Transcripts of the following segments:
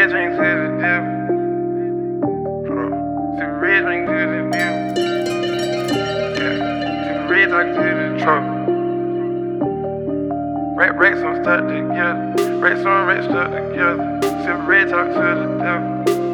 red drink to the devil. Sip red drink to the devil. Yeah. Sip red talk to the truck. Racks on stuck together. Racks on racks stuck together. Sip red talk to the devil.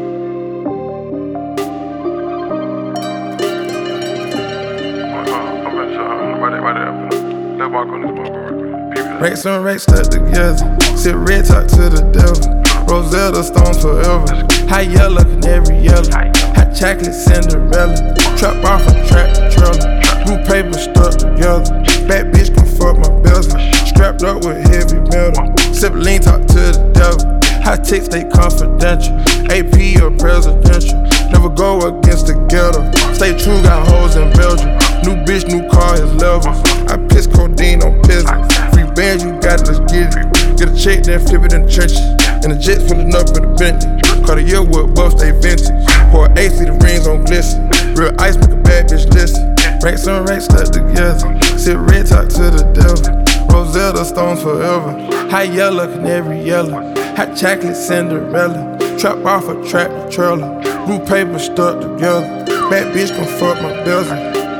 Racks on racks stuck together. Sip red talk to the devil. Rosetta Stones forever. High yellow, canary yellow. Hot chocolate Cinderella. Trap off a tractor trailer. Blue paper stuck together. Bad bitch can fuck my bezel. Strapped up with heavy metal. Sip lean talk to the devil. High ticks stay confidential. AP or presidential. Never go against the ghetto. Stay true, got hoes in Belgium. New bitch, new car is levels. I piss codeine on peasants. Free bands, you got it, let's get it. Get a check, then flip it in the trenches. And the jets pulling up in the Bentley. Cartier wood buff, stay vintage. Pour AC, the rings on glisten. Real ice, make a bad bitch listen. Racks on racks stuck together. Sip red talk to the devil. Rosetta Stones forever. High yellow, canary yellow. Hot chocolate Cinderella. Trap off a tractor trailer. Blue paper stuck together. Bad bitch can fuck my bezel.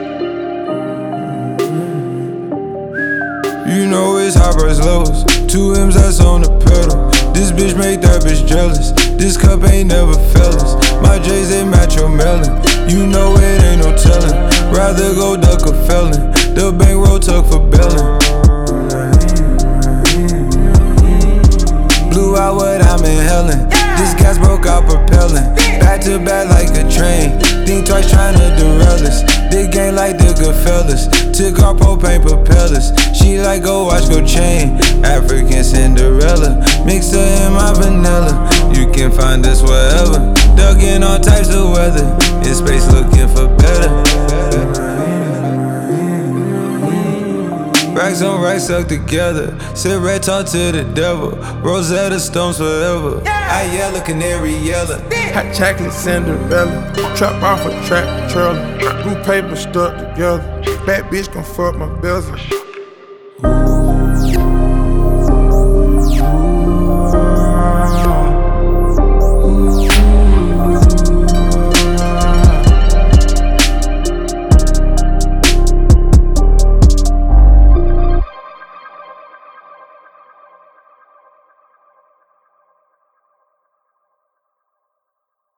You know it's high price lows. 2 M's that's on the pedal. This bitch make that bitch jealous. This cup ain't never fellas. My J's they match your melon. You know it ain't no telling. Rather go duck a felon. The bankroll tuck for bellin'. Blew out what I'm inhaling. This gas broke out propelling. Back to back like a train. Think twice tryna derail us. Big game like the Goodfellas. Took our propane propellers. She like go watch go chain. African Cinderella. Mix her in my vanilla. You can find us wherever. Dug in all types of weather. In space looking for better. Racks on racks stuck together. Sit red talk to the devil. Rosetta Stones forever. High yellow, canary yellow. Hot chocolate Cinderella. Trap off a tractor trailer. Blue paper stuck together. Bad bitch can fuck my bezel.